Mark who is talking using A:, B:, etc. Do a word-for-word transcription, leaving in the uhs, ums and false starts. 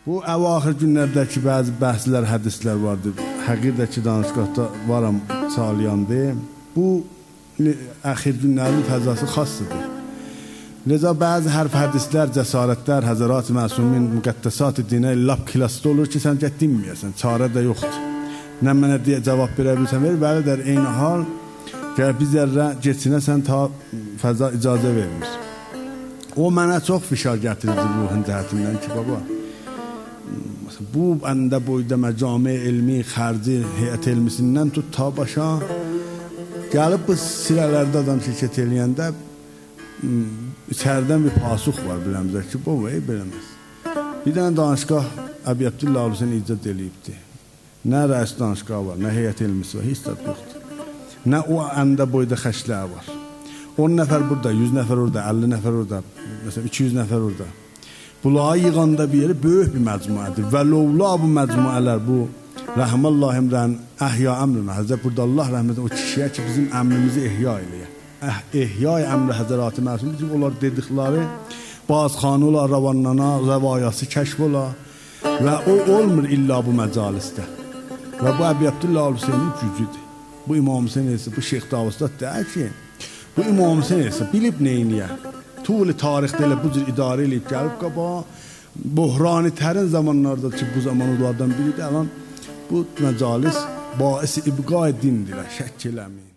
A: Bu əvaxir günlərdəki bəzi bəhslər, hədislər vardır. Həqiqətən danışqahda varam çalayandı. Bu əxir günlərin fəzası xassıdır. Leza bəzi hərf hədislər, cəsarətlər, Həzərat-ı Məsumin, müqəddəsat-ı dinə lap klasda olur ki, sən gəl dinməyəsən, çarə də yoxdur. Nə mənə deyə cavab verə bilsən, ver, bəli dər, eyni hal, gəl bir zərrə geçinəsən, ta fəza icazə vermir. O mənə çox fişar gətirirdi ruhun cəhətindən ki, baba, bu əndə boyda məcami elmi, xərci, heyət elmisindən tut ta başa, gəlib bu sirələrdə adam şirkət eləyəndə içərdən bir pasux var biləmizə ki, bu vey biləməz. Bir dənə danışqah Əbi Abdullah Hüseyn icad eləyibdi. Nə rəis danışqahı var, nə heyət elmisi var, heç də yoxdur. Nə o əndə boyda xəşlər var. on nəfər burada, yüz nəfər orada, əlli nəfər orada, məsələn iki yüz nəfər orada. Bunları yığanda bir yeri böyük bir məcmuədir. Və lovla bu məcmuələr, bu rəhməllah əmrən, əhya əmrünə, Həzrət burada Allah rəhmətən o kişiyə ki, bizim əmrimizi ehya eləyə. Ehya-i əmri Həzərat-ı Məsum, bizim onlar dedikləri, bazxanı ola, ravanlana, rəvayası kəşf ola və o olmur illa bu məcalisdə. Və bu Əbi Abdullah Hüseynin gücüdür. Bu İmam Hüseyin isə, bu Şeyx Davustad deyər ki, bu İmam Hüseyin isə bilib neyniyə. Tuğli tarixdə elə bu cür idarə eləyib gəlib qaba, buhrani tərin zamanlarda ki, bu zaman onlardan biridir, əlan bu məcalis baisi ibqa dindir, şəkk eləmir.